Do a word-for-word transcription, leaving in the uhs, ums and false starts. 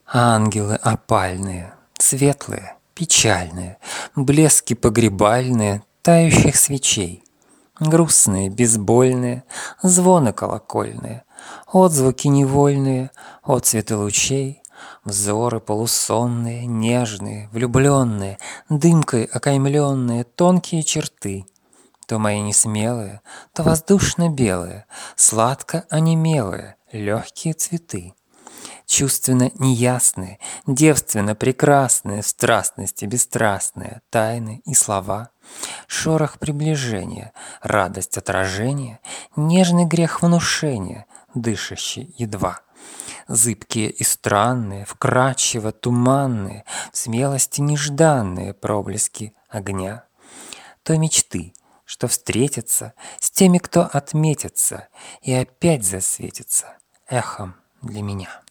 Ангелы опальные, светлые, печальные, блески погребальные тающих свечей, грустные, безбольные, звоны колокольные, отзвуки невольные, отцветы лучей, взоры полусонные, нежные, влюбленные, дымкой окаймленные тонкие черты, то мои несмелые, то воздушно-белые, сладко онемелые, легкие цветы. Чувственно неясные, девственно прекрасные, в страстности бесстрастные, тайны и слова, шорох приближения, радость отражения, нежный грех внушения, дышащий едва. Зыбкие и странные, вкрадчиво туманные, в смелости нежданные проблески огня. То мечты, что встретятся с теми, кто отметится, и опять засветится эхом для меня.